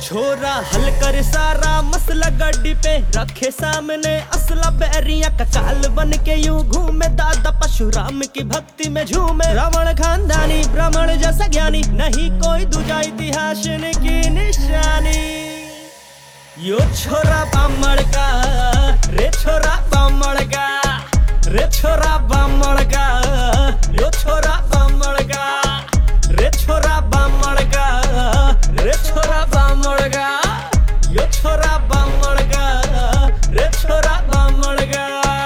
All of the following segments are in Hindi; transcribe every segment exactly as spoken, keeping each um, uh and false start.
छोरा हल कर सारा मसला गड्डी पे रखे सामने असला बैरिया का काल बन के यूं घूमे दादा परशुराम की भक्ति में झूमे रावण खानदानी ब्राह्मण जैसा ज्ञानी नहीं कोई दूजा इतिहास की निशानी। यो छोरा बामण का रे छोरा बामण का रे छोरा बामण का यो छोरा बामण का रे छोरा बामण का रे छोरा बामण का यो छोरा बामण का रे छोरा बामण का।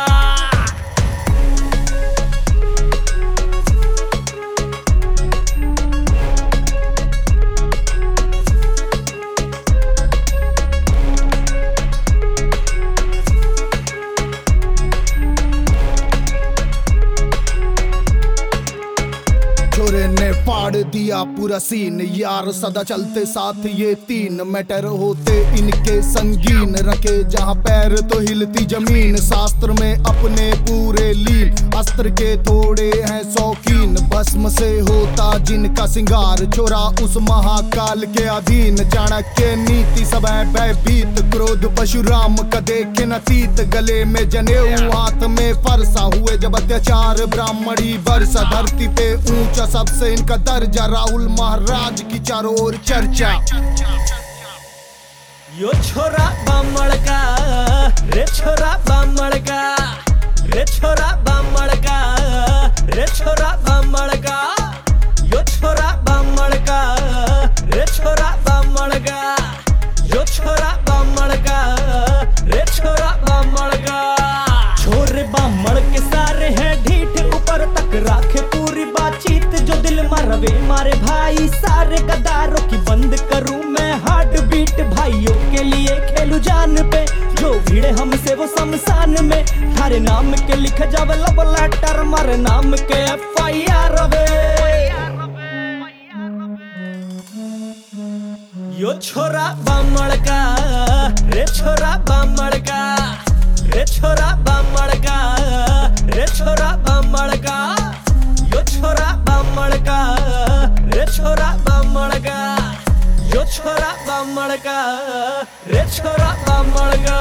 छोरे ने फाड़ दिया पूरा सीन यार सदा चलते साथ ये तीन मैटर होते इनके संगीन रखे जहाँ पैर तो हिलती जमीन शास्त्र में अपने पूरे लीन अस्त्र के थोड़े हैं शौकीन भस्म से होता जिनका सिंगार छोरा उस महाकाल के अधीन चाणक्य नीति सब है भयभीत क्रोध परशुराम का देखे नतीत गले में जनेऊ हाथ में फरसा हुए जब अत्याचार ब्राह्मणी बरसा धरती पे ऊंचा सबसे इनका दर्जा राहुल महाराज की चारों ओर चर्चा। यो छोरा बामण का रे छोरा बामण का रे छोरा बामण का रे छोरा बामण का यो छोरा बामण का रे छोरा बामण का यो छोरा बामण का रे छोरा बामण का। छोरे बामण के सारे हैं ढीठ ऊपर तक राखे पूरी बातचीत जो दिल मारवे मारे भाई सारे गद्दारों की बंद करूं मैं हार्ट बीट भाइयों के लिए खेलू जान पे जो भिड़े हमसे वो शमशान में थारे नाम के लिख जावे लब लेटर मारे नाम के एफ आई आर वे। यो छोरा बामण का रे छोरा बामण का रे छोरा बामण का रे छोरा बामण का यो छोरा बामण का रे छोरा बामण का यो छोरा बामण का रे छोरा बामण का।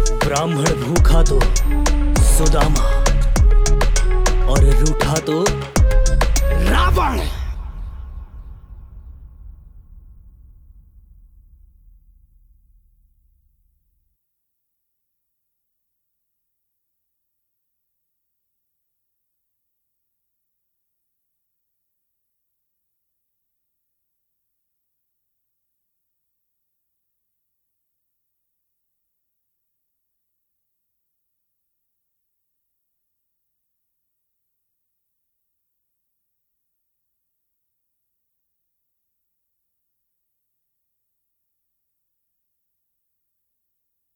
ब्राह्मण भूखा तो सुदामा और रूठा तो